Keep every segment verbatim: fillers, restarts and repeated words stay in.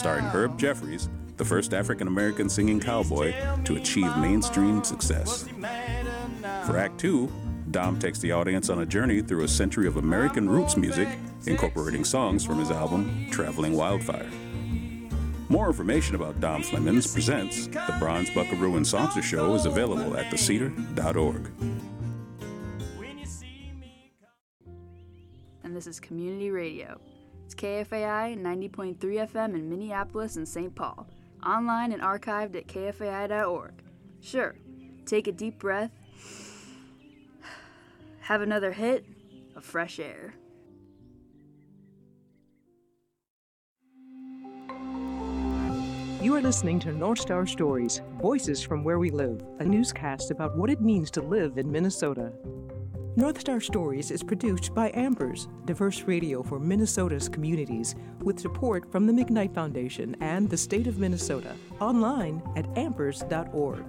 starring Herb Jeffries, the first African-American singing cowboy to achieve mainstream success. For Act Two, Dom takes the audience on a journey through a century of American roots music, incorporating songs from his album, Traveling Wildfire. More information about Dom Flemons Presents The Bronze Buckaroo and Songster Show is available at the cedar dot org. And this is Community Radio. It's K F A I ninety point three F M in Minneapolis and Saint Paul. Online and archived at K F A I dot org. Sure, take a deep breath. Have another hit of fresh air. You are listening to North Star Stories, Voices from Where We Live, a newscast about what it means to live in Minnesota. North Star Stories is produced by Ambers, diverse radio for Minnesota's communities, with support from the McKnight Foundation and the state of Minnesota. Online at ambers dot org.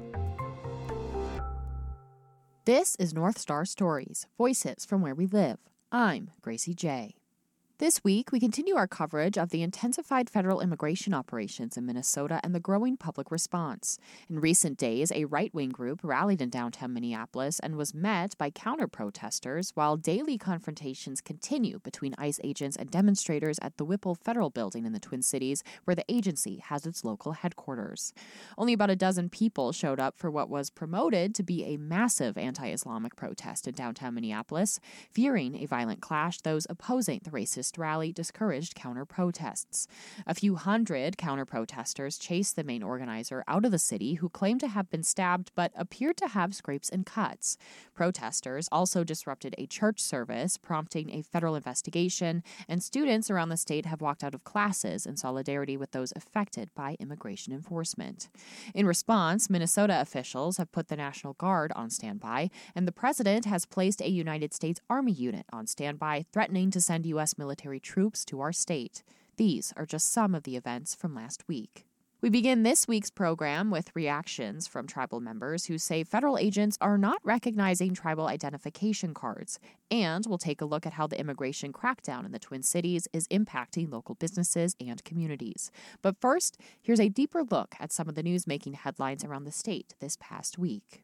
This is North Star Stories, Voices from Where We Live. I'm Gracie J. This week, we continue our coverage of the intensified federal immigration operations in Minnesota and the growing public response. In recent days, a right-wing group rallied in downtown Minneapolis and was met by counter-protesters, while daily confrontations continue between ICE agents and demonstrators at the Whipple Federal Building in the Twin Cities, where the agency has its local headquarters. Only about a dozen people showed up for what was promoted to be a massive anti-Islamic protest in downtown Minneapolis. Fearing a violent clash, those opposing the racist rally discouraged counter-protests. A few hundred counter-protesters chased the main organizer out of the city, who claimed to have been stabbed but appeared to have scrapes and cuts. Protesters also disrupted a church service, prompting a federal investigation, and students around the state have walked out of classes in solidarity with those affected by immigration enforcement. In response, Minnesota officials have put the National Guard on standby, and the president has placed a United States Army unit on standby, threatening to send U S military troops to our state. These are just some of the events from last week. We begin this week's program with reactions from tribal members who say federal agents are not recognizing tribal identification cards, and we'll take a look at how the immigration crackdown in the Twin Cities is impacting local businesses and communities. But first, here's a deeper look at some of the news making headlines around the state this past week.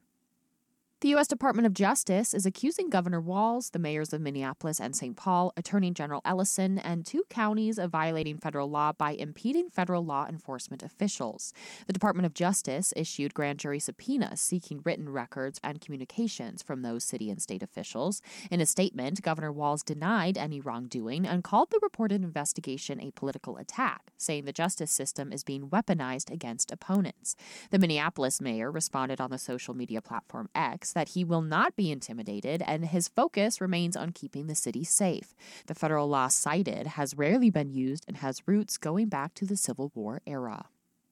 The U S Department of Justice is accusing Governor Walz, the mayors of Minneapolis and Saint Paul, Attorney General Ellison, and two counties of violating federal law by impeding federal law enforcement officials. The Department of Justice issued grand jury subpoenas seeking written records and communications from those city and state officials. In a statement, Governor Walz denied any wrongdoing and called the reported investigation a political attack, saying the justice system is being weaponized against opponents. The Minneapolis mayor responded on the social media platform X that he will not be intimidated and his focus remains on keeping the city safe. The federal law cited has rarely been used and has roots going back to the Civil War era.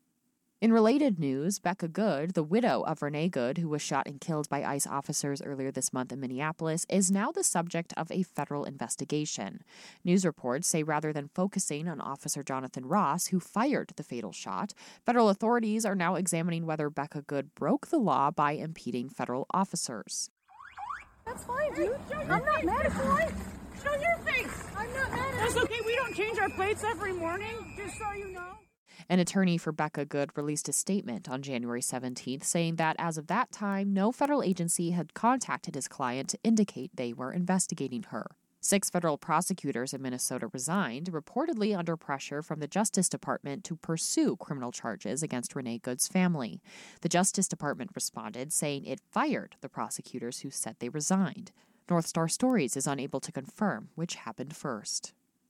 In related news, Becca Good, the widow of Renee Good, who was shot and killed by ICE officers earlier this month in Minneapolis, is now the subject of a federal investigation. News reports say rather than focusing on Officer Jonathan Ross, who fired the fatal shot, federal authorities are now examining whether Becca Good broke the law by impeding federal officers. That's fine, dude. I'm not mad at you. Show your face. I'm not mad at you. That's okay. We don't change our plates every morning, just so you know. An attorney for Becca Good released a statement on January seventeenth saying that as of that time, no federal agency had contacted his client to indicate they were investigating her. Six federal prosecutors in Minnesota resigned, reportedly under pressure from the Justice Department to pursue criminal charges against Renee Good's family. The Justice Department responded, saying it fired the prosecutors who said they resigned. North Star Stories is unable to confirm which happened first.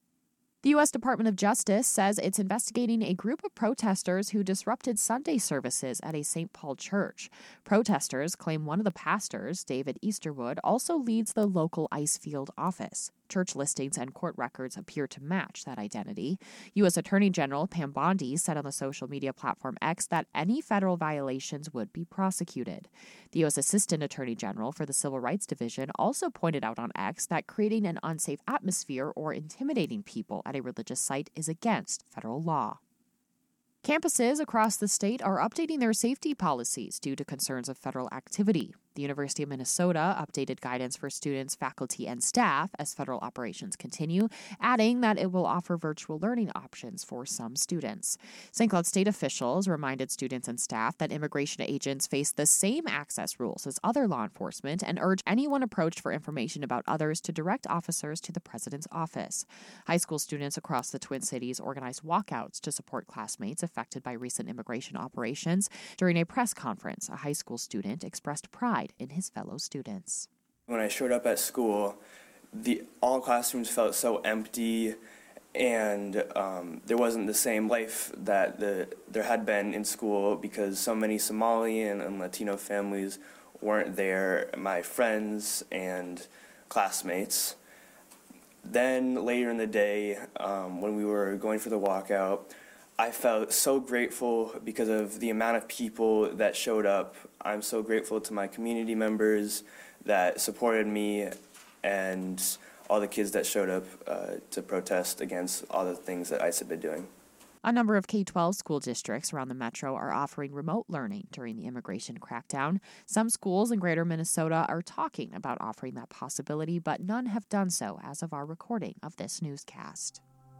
The U S Department of Justice says it's investigating a group of protesters who disrupted Sunday services at a Saint Paul church. Protesters claim one of the pastors, David Easterwood, also leads the local ICE field office. Church listings and court records appear to match that identity. U S Attorney General Pam Bondi said on the social media platform X that any federal violations would be prosecuted. The U S Assistant Attorney General for the Civil Rights Division also pointed out on X that creating an unsafe atmosphere or intimidating people at a religious site is against federal law. Campuses across the state are updating their safety policies due to concerns of federal activity. The University of Minnesota updated guidance for students, faculty, and staff as federal operations continue, adding that it will offer virtual learning options for some students. Saint Cloud State officials reminded students and staff that immigration agents face the same access rules as other law enforcement and urge anyone approached for information about others to direct officers to the president's office. High school students across the Twin Cities organized walkouts to support classmates affected by recent immigration operations. During a press conference, a high school student expressed pride in his fellow students. When I showed up at school, the all classrooms felt so empty, and um, there wasn't the same life that the, there had been in school because so many Somali and, and Latino families weren't there, my friends and classmates. Then later in the day, um, when we were going for the walkout, I felt so grateful because of the amount of people that showed up. I'm so grateful to my community members that supported me and all the kids that showed up uh, to protest against all the things that ICE had been doing. A number of K twelve school districts around the metro are offering remote learning during the immigration crackdown. Some schools in greater Minnesota are talking about offering that possibility, but none have done so as of our recording of this newscast.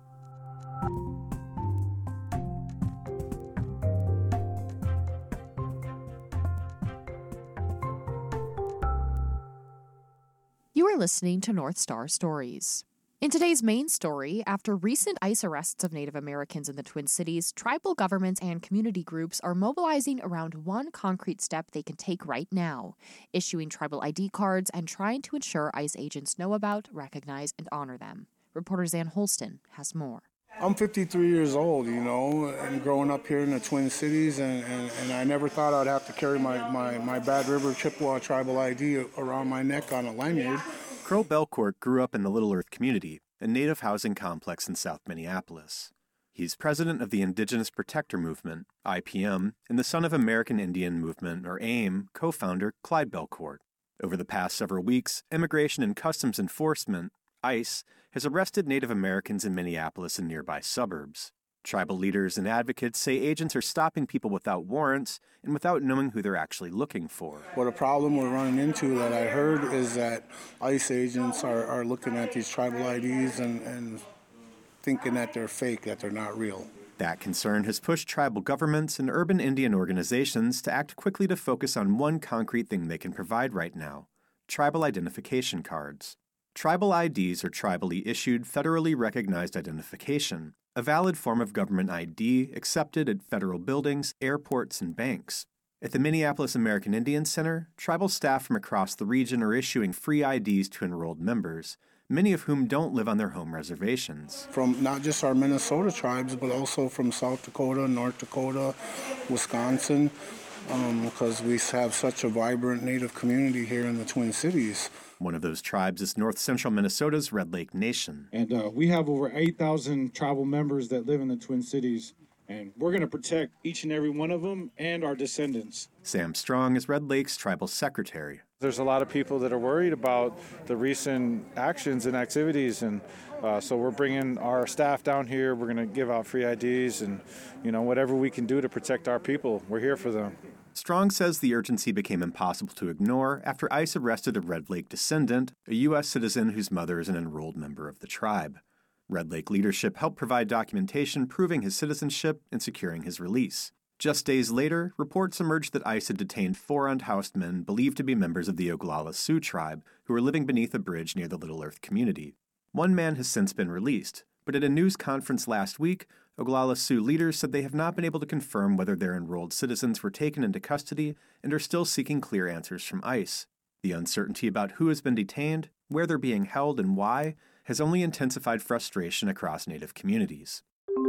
You are listening to North Star Stories. In today's main story, after recent ICE arrests of Native Americans in the Twin Cities, tribal governments and community groups are mobilizing around one concrete step they can take right now: issuing tribal I D cards and trying to ensure ICE agents know about, recognize, and honor them. Reporter Zan Holston has more. I'm fifty-three years old, you know, and growing up here in the Twin Cities, and, and, and I never thought I'd have to carry my, my, my Bad River Chippewa tribal I D around my neck on a lanyard. Crow Belcourt grew up in the Little Earth community, a native housing complex in South Minneapolis. He's president of the Indigenous Protector Movement, I P M, and the son of American Indian Movement, or AIM, co-founder Clyde Belcourt. Over the past several weeks, Immigration and Customs Enforcement, ICE, has arrested Native Americans in Minneapolis and nearby suburbs. Tribal leaders and advocates say agents are stopping people without warrants and without knowing who they're actually looking for. What a problem we're running into that I heard is that ICE agents are, are looking at these tribal I Ds and, and thinking that they're fake, that they're not real. That concern has pushed tribal governments and urban Indian organizations to act quickly to focus on one concrete thing they can provide right now: tribal identification cards. Tribal I Ds are tribally issued, federally recognized identification, a valid form of government I D accepted at federal buildings, airports, and banks. At the Minneapolis American Indian Center, tribal staff from across the region are issuing free I Ds to enrolled members, many of whom don't live on their home reservations. From not just our Minnesota tribes, but also from South Dakota, North Dakota, Wisconsin, um, because we have such a vibrant Native community here in the Twin Cities. One of those tribes is north central Minnesota's Red Lake Nation. And uh, we have over eight thousand tribal members that live in the Twin Cities, and we're going to protect each and every one of them and our descendants. Sam Strong is Red Lake's tribal secretary. There's a lot of people that are worried about the recent actions and activities, and uh, so we're bringing our staff down here. We're going to give out free I Ds, and you know, whatever we can do to protect our people, we're here for them. Strong says the urgency became impossible to ignore after ICE arrested a Red Lake descendant, a U S citizen whose mother is an enrolled member of the tribe. Red Lake leadership helped provide documentation proving his citizenship and securing his release. Just days later, reports emerged that ICE had detained four unhoused men believed to be members of the Oglala Sioux tribe who were living beneath a bridge near the Little Earth community. One man has since been released, but at a news conference last week, Oglala Sioux leaders said they have not been able to confirm whether their enrolled citizens were taken into custody and are still seeking clear answers from ICE. The uncertainty about who has been detained, where they're being held, and why has only intensified frustration across Native communities.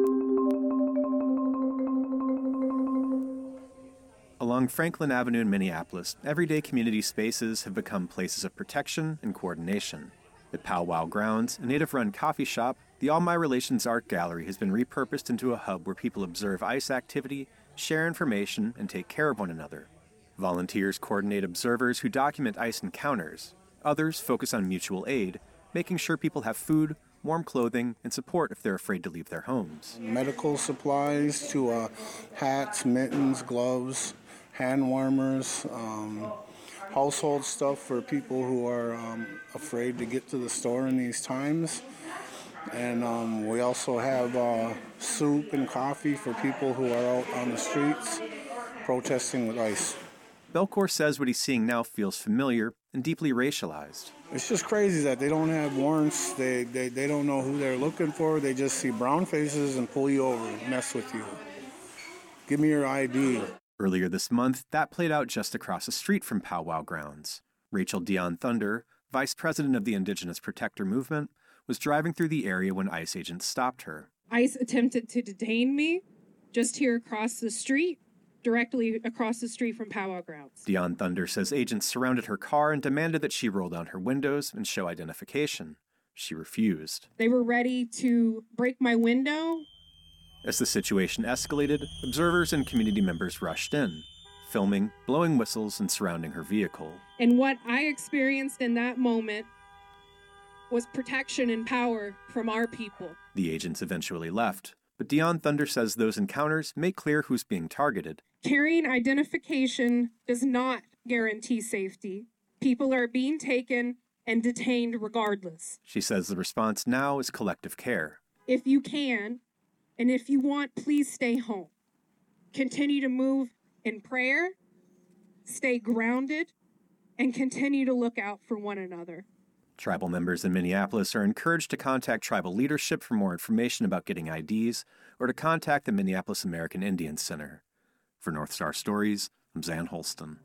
Along Franklin Avenue in Minneapolis, everyday community spaces have become places of protection and coordination. At Powwow Grounds, a Native-run coffee shop, the All My Relations Art Gallery has been repurposed into a hub where people observe ICE activity, share information, and take care of one another. Volunteers coordinate observers who document ICE encounters. Others focus on mutual aid, making sure people have food, warm clothing, and support if they're afraid to leave their homes. Medical supplies to uh, hats, mittens, gloves, hand warmers, um, household stuff for people who are um, afraid to get to the store in these times. And um, we also have uh, soup and coffee for people who are out on the streets protesting with ICE. Belcourt says what he's seeing now feels familiar and deeply racialized. It's just crazy that they don't have warrants. They, they, they don't know who they're looking for. They just see brown faces and pull you over, mess with you. Give me your I D. Earlier this month, that played out just across the street from powwow grounds. Rachel Dion Thunder, vice president of the Indigenous Protector Movement, was driving through the area when ICE agents stopped her. ICE attempted to detain me just here across the street, directly across the street from powwow grounds. Dion Thunder says agents surrounded her car and demanded that she roll down her windows and show identification. She refused. They were ready to break my window. As the situation escalated, observers and community members rushed in, filming, blowing whistles, and surrounding her vehicle. And what I experienced in that moment was protection and power from our people. The agents eventually left, but Dion Thunder says those encounters make clear who's being targeted. Carrying identification does not guarantee safety. People are being taken and detained regardless. She says the response now is collective care. If you can, and if you want, please stay home. Continue to move in prayer, stay grounded, and continue to look out for one another. Tribal members in Minneapolis are encouraged to contact tribal leadership for more information about getting I Ds or to contact the Minneapolis American Indian Center. For North Star Stories, I'm Zan Holston.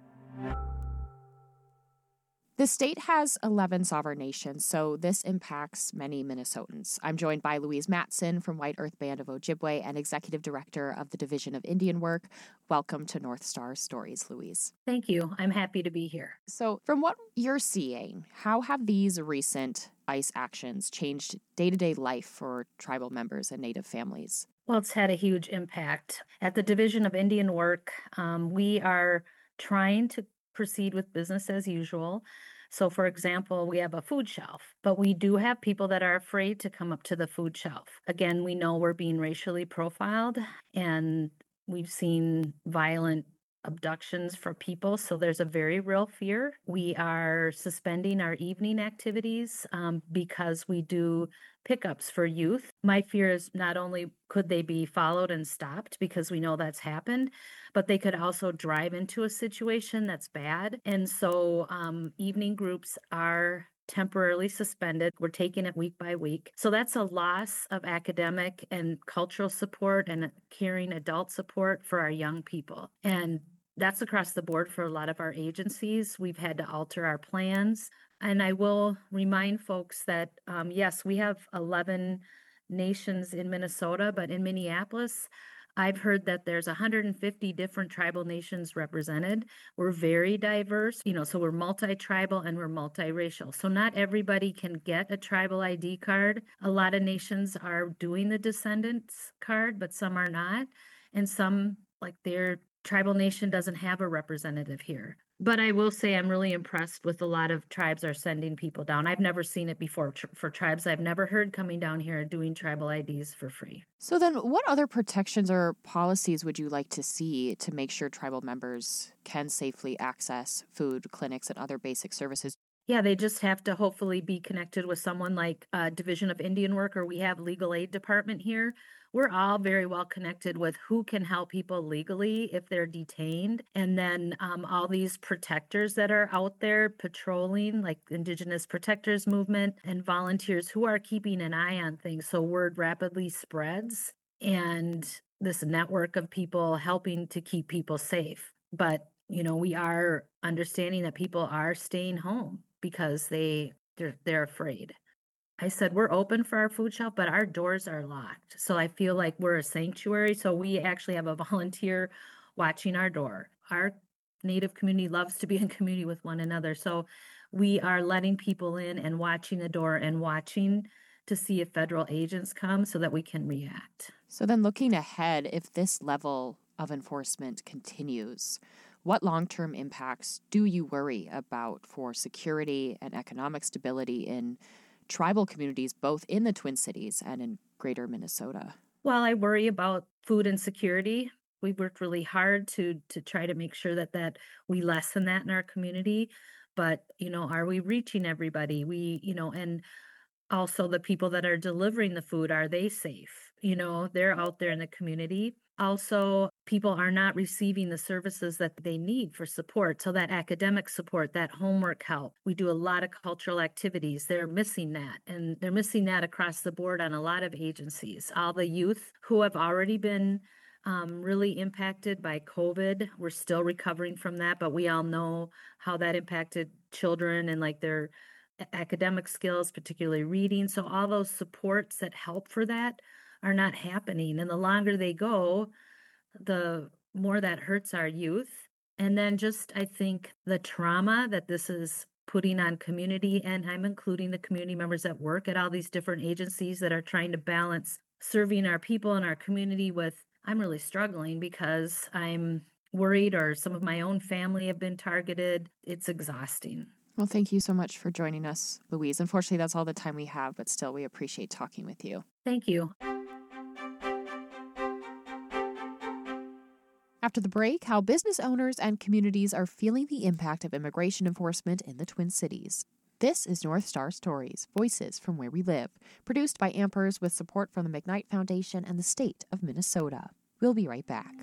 The state has eleven sovereign nations, so this impacts many Minnesotans. I'm joined by Louise Matson from White Earth Band of Ojibwe and Executive Director of the Division of Indian Work. Welcome to North Star Stories, Louise. Thank you. I'm happy to be here. So, from what you're seeing, how have these recent ICE actions changed day-to-day life for tribal members and Native families? Well, it's had a huge impact. At the Division of Indian Work, um, we are trying to proceed with business as usual. So, for example, we have a food shelf, but we do have people that are afraid to come up to the food shelf. Again, we know we're being racially profiled, and we've seen violent abductions for people, so there's a very real fear. We are suspending our evening activities um, because we do pickups for youth. My fear is not only could they be followed and stopped, because we know that's happened, but they could also drive into a situation that's bad. And so um, evening groups are temporarily suspended. We're taking it week by week. So that's a loss of academic and cultural support and caring adult support for our young people. And that's across the board for a lot of our agencies. We've had to alter our plans. And I will remind folks that, um, yes, we have eleven nations in Minnesota, but in Minneapolis, I've heard that there's one hundred fifty different tribal nations represented. We're very diverse, you know, so we're multi-tribal and we're multiracial. So not everybody can get a tribal I D card. A lot of nations are doing the descendants card, but some are not. And some, like their tribal nation doesn't have a representative here. But I will say I'm really impressed with a lot of tribes are sending people down. I've never seen it before for tribes I've never heard coming down here and doing tribal I Ds for free. So then what other protections or policies would you like to see to make sure tribal members can safely access food, clinics, and other basic services? Yeah, they just have to hopefully be connected with someone like uh, Division of Indian Work, or we have legal aid department here. We're all very well connected with who can help people legally if they're detained. And then um, all these protectors that are out there patrolling, like Indigenous Protectors Movement and volunteers who are keeping an eye on things. So word rapidly spreads, and this network of people helping to keep people safe. But, you know, we are understanding that people are staying home because they they're, they're afraid. I said, we're open for our food shelf, but our doors are locked. So I feel like we're a sanctuary. So we actually have a volunteer watching our door. Our Native community loves to be in community with one another. So we are letting people in and watching the door and watching to see if federal agents come so that we can react. So then looking ahead, if this level of enforcement continues, what long-term impacts do you worry about for security and economic stability in tribal communities, both in the Twin Cities and in greater Minnesota? Well, I worry about food insecurity, we've worked really hard to to try to make sure that that we lessen that in our community. But, you know, are we reaching everybody? We, you know, and also the people that are delivering the food, are they safe? You know, they're out there in the community. Also, people are not receiving the services that they need for support. So that academic support, that homework help, we do a lot of cultural activities. They're missing that. And they're missing that across the board on a lot of agencies. All the youth who have already been um, really impacted by COVID, we're still recovering from that, but we all know how that impacted children and like their academic skills, particularly reading. So all those supports that help for that are not happening. And the longer they go, the more that hurts our youth. And then just, I think, the trauma that this is putting on community, and I'm including the community members that work at all these different agencies that are trying to balance serving our people in our community with, I'm really struggling because I'm worried or some of my own family have been targeted. It's exhausting. Well, thank you so much for joining us, Louise. Unfortunately, that's all the time we have, but still, we appreciate talking with you. Thank you. After the break, how business owners and communities are feeling the impact of immigration enforcement in the Twin Cities. This is North Star Stories, Voices from Where We Live, produced by Ampers with support from the McKnight Foundation and the state of Minnesota. We'll be right back.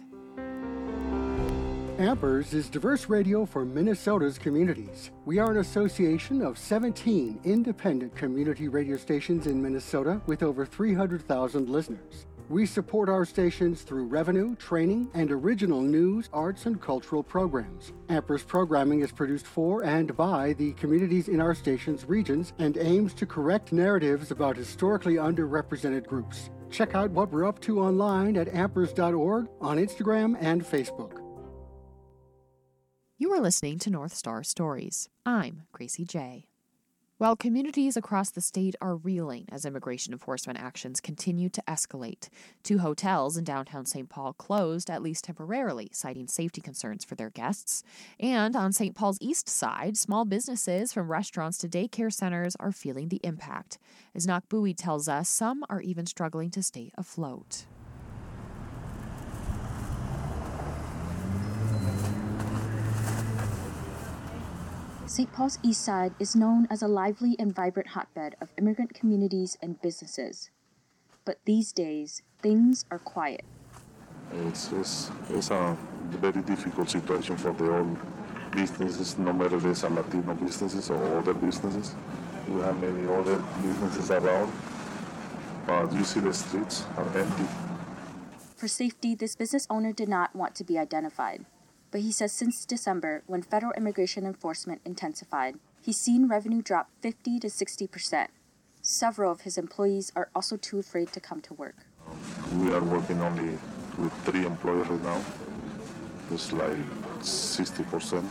Ampers is diverse radio for Minnesota's communities. We are an association of seventeen independent community radio stations in Minnesota with over three hundred thousand listeners. We support our stations through revenue, training, and original news, arts, and cultural programs. Ampers programming is produced for and by the communities in our station's regions and aims to correct narratives about historically underrepresented groups. Check out what we're up to online at ampers dot org, on Instagram and Facebook. You are listening to North Star Stories. I'm Gracie J. While communities across the state are reeling as immigration enforcement actions continue to escalate, two hotels in downtown Saint Paul closed, at least temporarily, citing safety concerns for their guests. And on Saint Paul's east side, small businesses from restaurants to daycare centers are feeling the impact. As Knock Bowie tells us, some are even struggling to stay afloat. Saint Paul's East Side is known as a lively and vibrant hotbed of immigrant communities and businesses. But these days, things are quiet. It's, it's, it's a very difficult situation for the old businesses, no matter if it's a Latino businesses or other businesses. We have many other businesses around, but you see the streets are empty. For safety, this business owner did not want to be identified. But he says since December, when federal immigration enforcement intensified, he's seen revenue drop fifty to sixty percent. Several of his employees are also too afraid to come to work. We are working only with three employees right now. It's like sixty percent.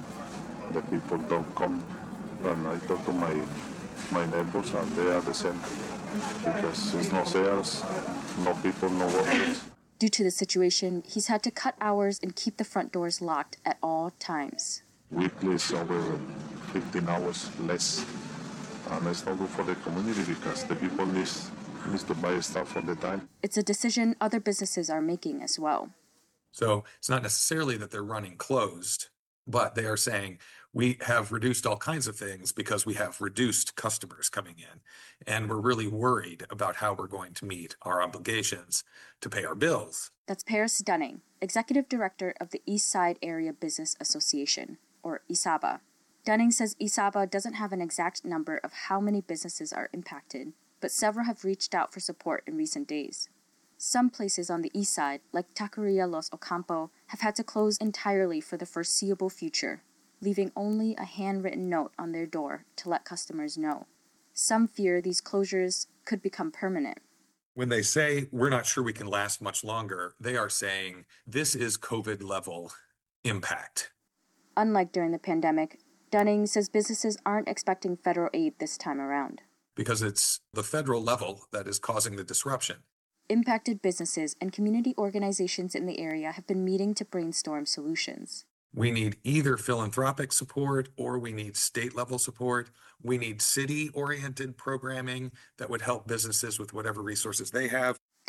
The people don't come. And I talk to my, my neighbors and they are the same. Because there's no sales, no people, no workers. Due to the situation, he's had to cut hours and keep the front doors locked at all times. Weekly is over fifteen hours less. And it's not good for the community because the people need, need to buy stuff all the time. It's a decision other businesses are making as well. So it's not necessarily that they're running closed, but they are saying we have reduced all kinds of things because we have reduced customers coming in. And we're really worried about how we're going to meet our obligations to pay our bills. That's Paris Dunning, Executive Director of the East Side Area Business Association, or I S A B A. Dunning says I S A B A doesn't have an exact number of how many businesses are impacted, but several have reached out for support in recent days. Some places on the east side, like Taqueria Los Ocampo, have had to close entirely for the foreseeable future, leaving only a handwritten note on their door to let customers know. Some fear these closures could become permanent. When they say we're not sure we can last much longer, they are saying this is COVID level impact. Unlike during the pandemic, Dunning says businesses aren't expecting federal aid this time around. Because it's the federal level that is causing the disruption. Impacted businesses and community organizations in the area have been meeting to brainstorm solutions. We need either philanthropic support or we need state level support. We need city oriented programming that would help businesses with whatever resources they have.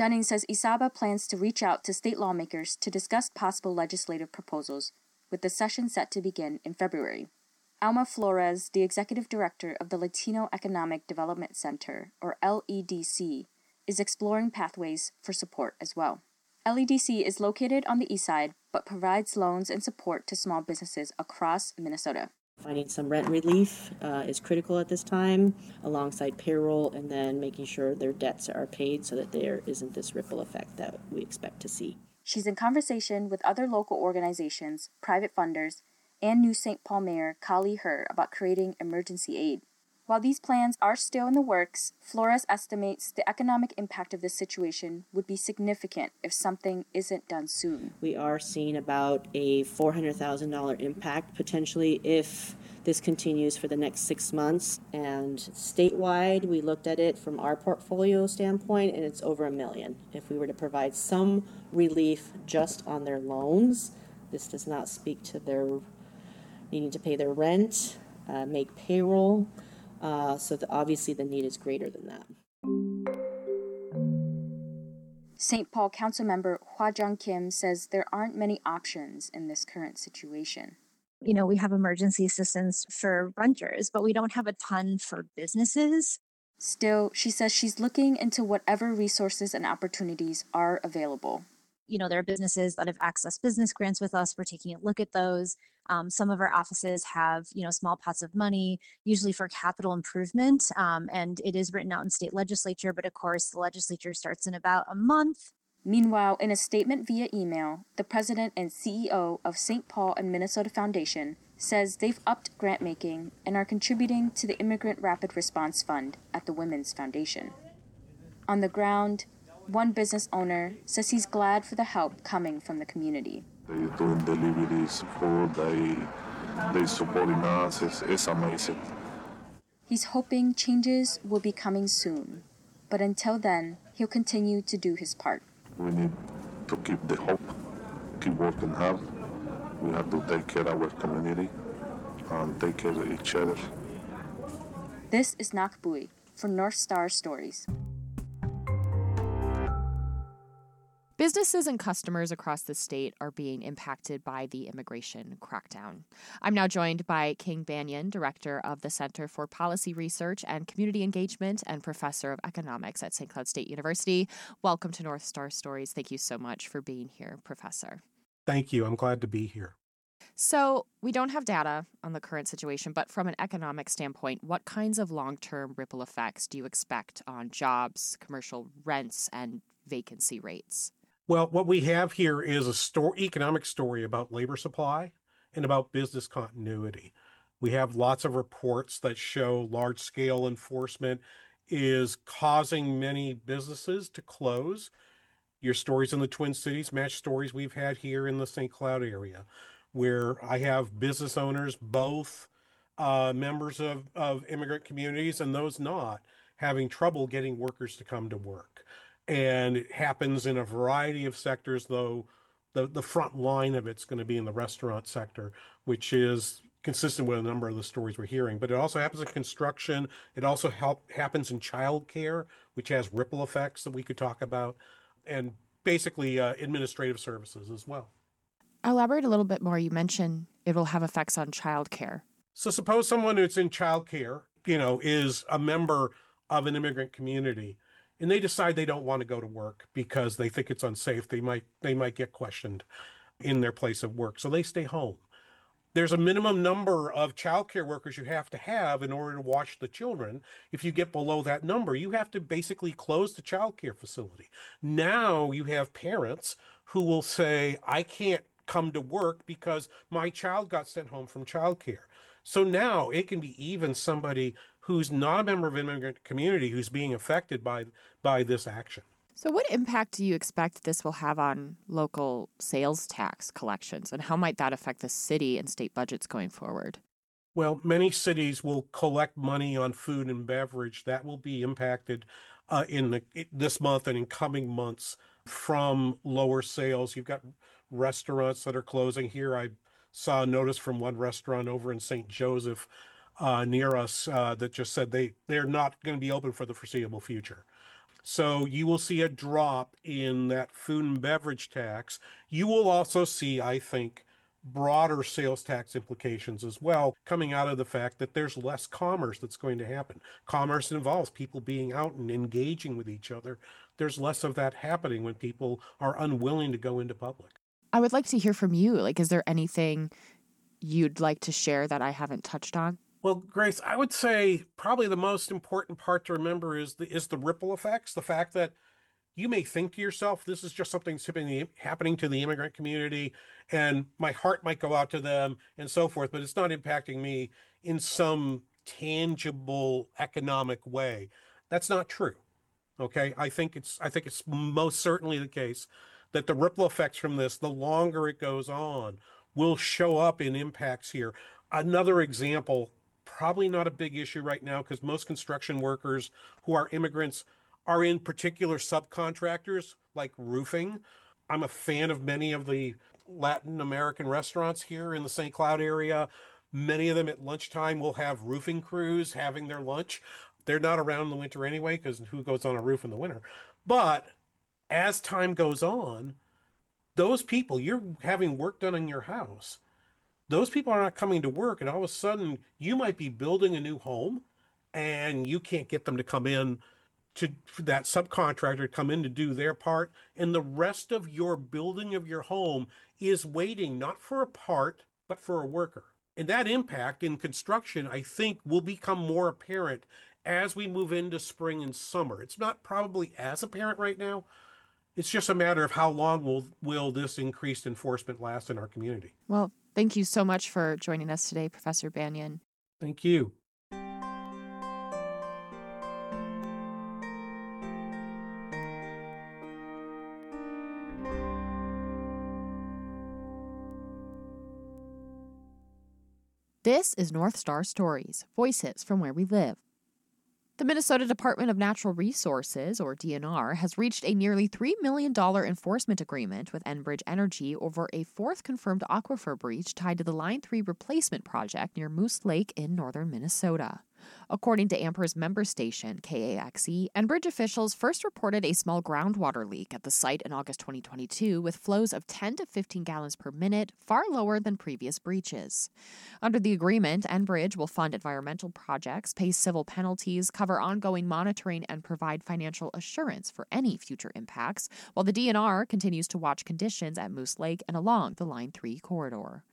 Dunning says Isaba plans to reach out to state lawmakers to discuss possible legislative proposals, with the session set to begin in February. Alma Flores, the executive director of the Latino Economic Development Center, or L E D C, is exploring pathways for support as well. L E D C is located on the east side, but provides loans and support to small businesses across Minnesota. Finding some rent relief uh, is critical at this time, alongside payroll, and then making sure their debts are paid so that there isn't this ripple effect that we expect to see. She's in conversation with other local organizations, private funders, and new Saint Paul Mayor Kali Her about creating emergency aid. While these plans are still in the works, Flores estimates the economic impact of this situation would be significant if something isn't done soon. We are seeing about a four hundred thousand dollars impact potentially if this continues for the next six months. And statewide, we looked at it from our portfolio standpoint, and it's over a million. If we were to provide some relief just on their loans, this does not speak to their needing to pay their rent, uh, make payroll. Uh, so the, obviously the need is greater than that. Saint Paul Councilmember Hwa Jung Kim says there aren't many options in this current situation. You know, we have emergency assistance for renters, but we don't have a ton for businesses. Still, she says she's looking into whatever resources and opportunities are available. You know, there are businesses that have accessed business grants with us. We're taking a look at those. Um, some of our offices have, you know, small pots of money, usually for capital improvement. Um, and it is written out in state legislature, but of course, the legislature starts in about a month. Meanwhile, in a statement via email, the president and C E O of Saint Paul and Minnesota Foundation says they've upped grant making and are contributing to the Immigrant Rapid Response Fund at the Women's Foundation. On the ground, one business owner says he's glad for the help coming from the community. They're doing deliveries, food, they, they supporting us, it's, it's amazing. He's hoping changes will be coming soon, but until then, he'll continue to do his part. We need to keep the hope, keep working hard. We have to take care of our community and take care of each other. This is Nak Bui for North Star Stories. Businesses and customers across the state are being impacted by the immigration crackdown. I'm now joined by King Banyan, Director of the Center for Policy Research and Community Engagement and Professor of Economics at Saint Cloud State University. Welcome to North Star Stories. Thank you so much for being here, Professor. Thank you. I'm glad to be here. So we don't have data on the current situation, but from an economic standpoint, what kinds of long-term ripple effects do you expect on jobs, commercial rents, and vacancy rates? Well, what we have here is a story, economic story about labor supply and about business continuity. We have lots of reports that show large-scale enforcement is causing many businesses to close. Your stories in the Twin Cities match stories we've had here in the Saint Cloud area, where I have business owners, both uh, members of, of immigrant communities and those not, having trouble getting workers to come to work. And it happens in a variety of sectors, though the, the front line of it's going to be in the restaurant sector, which is consistent with a number of the stories we're hearing. But it also happens in construction. It also help, happens in childcare, which has ripple effects that we could talk about, and basically uh, administrative services as well. Elaborate a little bit more. You mentioned it will have effects on childcare. So suppose someone who's in childcare, you know, is a member of an immigrant community, and they decide they don't want to go to work because they think it's unsafe. They might they might get questioned in their place of work, so they stay home. There's a minimum number of childcare workers you have to have in order to watch the children. If you get below that number, you have to basically close the childcare facility. Now you have parents who will say, I can't come to work because my child got sent home from childcare. So now it can be even somebody who's not a member of an immigrant community who's being affected by by this action. So what impact do you expect this will have on local sales tax collections, and how might that affect the city and state budgets going forward? Well, many cities will collect money on food and beverage. That will be impacted uh, in the this month and in coming months from lower sales. You've got restaurants that are closing here. I saw a notice from one restaurant over in Saint Joseph uh, near us uh, that just said they, they're not going to be open for the foreseeable future. So you will see a drop in that food and beverage tax. You will also see, I think, broader sales tax implications as well, coming out of the fact that there's less commerce that's going to happen. Commerce involves people being out and engaging with each other. There's less of that happening when people are unwilling to go into public. I would like to hear from you. Like, is there anything you'd like to share that I haven't touched on? Well, Grace, I would say probably the most important part to remember is the is the ripple effects, the fact that you may think to yourself, this is just something that's happening to the immigrant community, and my heart might go out to them and so forth, but it's not impacting me in some tangible economic way. That's not true. Okay, I think it's I think it's most certainly the case that the ripple effects from this, the longer it goes on, will show up in impacts here. Another example, probably not a big issue right now because most construction workers who are immigrants are in particular subcontractors like roofing. I'm a fan of many of the Latin American restaurants here in the Saint Cloud area. Many of them at lunchtime will have roofing crews having their lunch. They're not around in the winter anyway, because who goes on a roof in the winter? But as time goes on, those people, you're having work done in your house, those people are not coming to work, and all of a sudden you might be building a new home and you can't get them to come in to for that subcontractor to come in to do their part, and the rest of your building of your home is waiting not for a part but for a worker. And that impact in construction, I think, will become more apparent as we move into spring and summer. It's not probably as apparent right now. It's just a matter of how long will will this increased enforcement last in our community. Well, thank you so much for joining us today, Professor Banyan. Thank you. This is North Star Stories, voices from where we live. The Minnesota Department of Natural Resources, or D N R, has reached a nearly three million dollars enforcement agreement with Enbridge Energy over a fourth confirmed aquifer breach tied to the Line three replacement project near Moose Lake in northern Minnesota. According to Amper's member station, K A X E, Enbridge officials first reported a small groundwater leak at the site in August twenty twenty-two with flows of ten to fifteen gallons per minute, far lower than previous breaches. Under the agreement, Enbridge will fund environmental projects, pay civil penalties, cover ongoing monitoring, and provide financial assurance for any future impacts, while the D N R continues to watch conditions at Moose Lake and along the Line three corridor.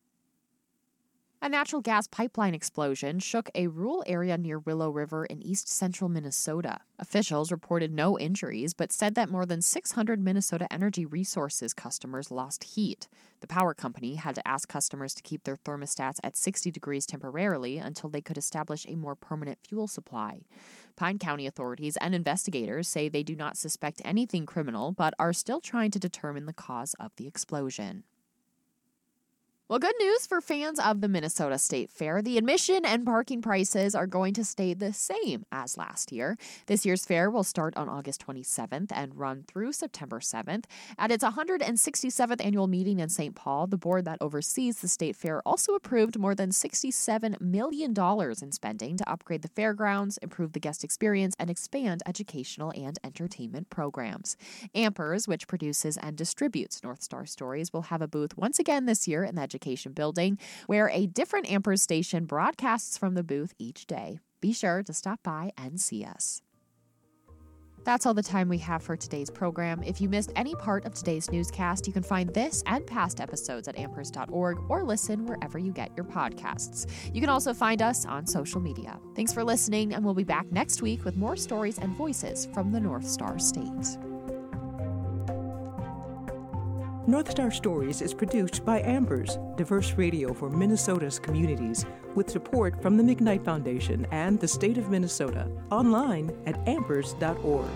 A natural gas pipeline explosion shook a rural area near Willow River in east central Minnesota. Officials reported no injuries, but said that more than six hundred Minnesota Energy Resources customers lost heat. The power company had to ask customers to keep their thermostats at sixty degrees temporarily until they could establish a more permanent fuel supply. Pine County authorities and investigators say they do not suspect anything criminal, but are still trying to determine the cause of the explosion. Well, good news for fans of the Minnesota State Fair. The admission and parking prices are going to stay the same as last year. This year's fair will start on August twenty-seventh and run through September seventh. At its one hundred sixty-seventh annual meeting in Saint Paul, the board that oversees the State Fair also approved more than sixty-seven million dollars in spending to upgrade the fairgrounds, improve the guest experience, and expand educational and entertainment programs. Ampers, which produces and distributes North Star Stories, will have a booth once again this year in the Education Building, where a different Ampers station broadcasts from the booth each day. Be sure to stop by and see us. That's all the time we have for today's program. If you missed any part of today's newscast, you can find this and past episodes at ampers dot org or listen wherever you get your podcasts. You can also find us on social media. Thanks for listening, and we'll be back next week with more stories and voices from the North Star State. North Star Stories is produced by Ampers, diverse radio for Minnesota's communities, with support from the McKnight Foundation and the state of Minnesota. Online at ampers dot org.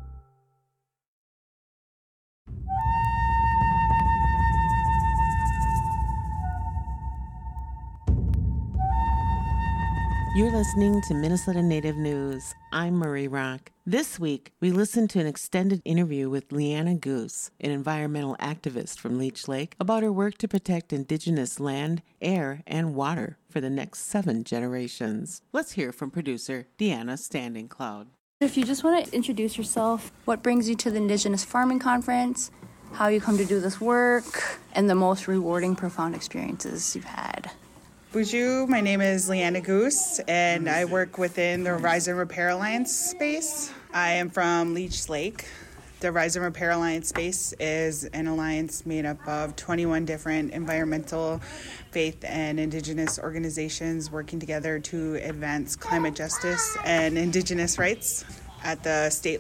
You're listening to Minnesota Native News. I'm Marie Rock. This week, we listened to an extended interview with Leanna Goose, an environmental activist from Leech Lake, about her work to protect indigenous land, air, and water for the next seven generations. Let's hear from producer Deanna Standing Cloud. If you just want to introduce yourself, what brings you to the Indigenous Farming Conference, how you come to do this work, and the most rewarding, profound experiences you've had. Bonjour, my name is Leanna Goose, and I work within the Rise and Repair Alliance space. I am from Leech Lake. The Rise and Repair Alliance space is an alliance made up of twenty-one different environmental, faith, and Indigenous organizations working together to advance climate justice and Indigenous rights. At the state